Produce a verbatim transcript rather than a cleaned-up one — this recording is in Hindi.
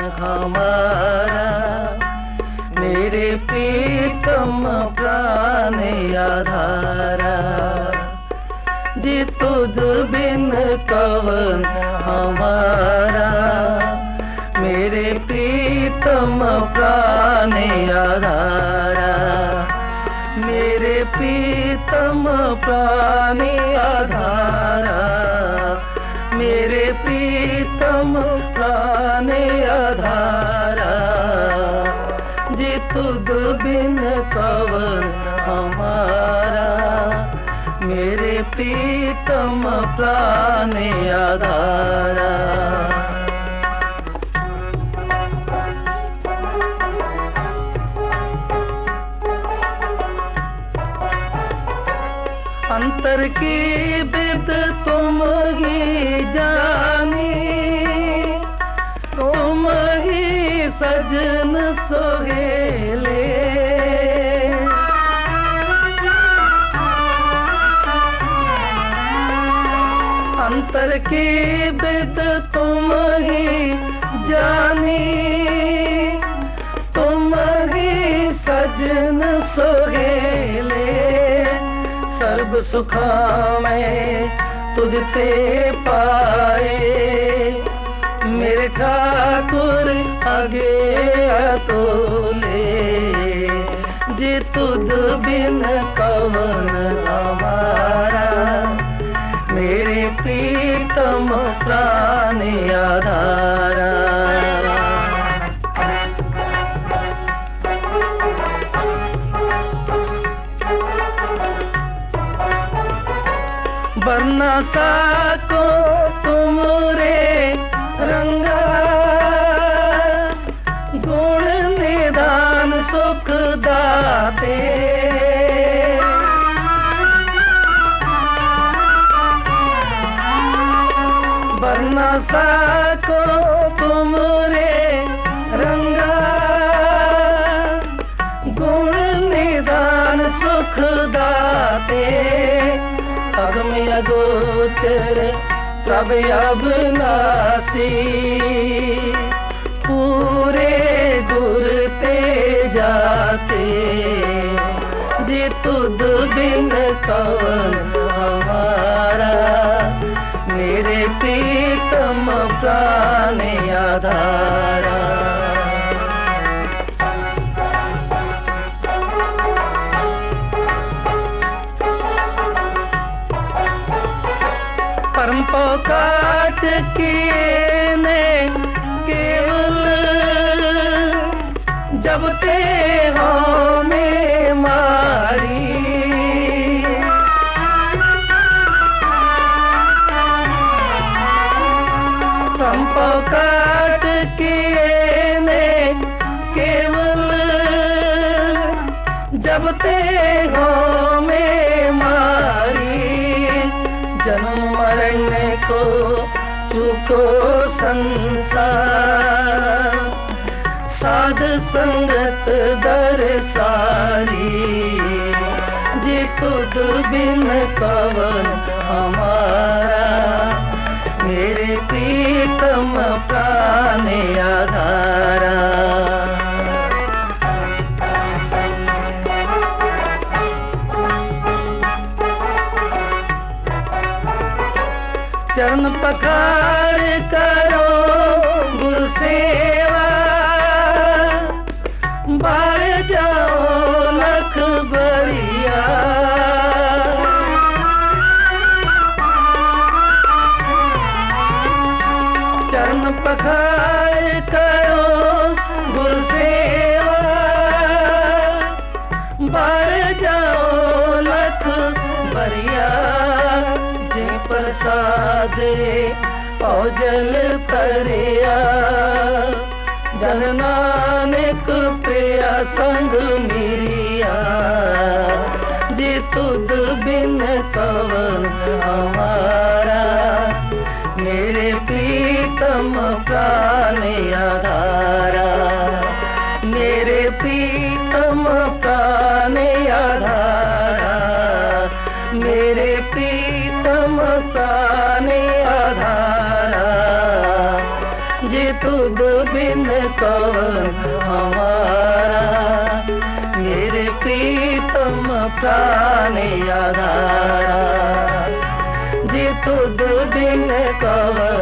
हमारा, मेरे प्रीतम प्राण आधारा। जी तुझ बिन कवन हमारा, मेरे प्रीतम प्राण आधारा, मेरे प्रीतम प्राण आधारा, मेरे प्रीतम प्राण आधारा। जी तुझ बिन कवन हमारा, मेरे प्रीतम प्राण आधारा। अंतर की बिद तुम ही जानी, तुम ही सजन सोहेले। अंतर की बिद तुम ही जानी, तुम ही सजन सोहेले। सर्व सुखा में तुझते पाए, मेरे ठाकुर आगे अतुले। जी तुझ बिन कवन हमारा, मेरे प्रीतम प्राण आधारा। वरना साको तुम रे रंगा, गुण निदान सुख दाते। वरना साको तुम रे रंगा, गुण निदान सुख दाते। अगम अगोचर प्रभ अविनाशी, पूरे गुर ते जाते। जी तुझ बिन कवन हमारा, मेरे प्रीतम प्राण आधारा। परम पोकाट किए ने केवल, जब ते हो में मारी। परम पोकाट किए ने केवल, जब ते हो में मारी। जन्म मरण को चूको संसार, साध संगत दरसारी। जी तुझ बिन कवन हमारा, मेरे प्रीतम प्राण आधारा। चरण पखार करो गुरु सेवा, बार जाओ लख बरिया। चरण पखार करो गुरु सेवा, बार जाओ लख बरिया। प्रसादे औजल तरिया, जन नानक प्रिया संग मिरिया। जी तुझ बिन कवन हमारा, मेरे प्रीतम प्राण आधारा। मेरे प्रीतम प्राण आधारा, मेरे प्रीतम प्राण आधारा। जी तुझ बिन बिन कौन हमारा, मेरे प्रीतम प्राण आधारा, जी तुझ बिन कौन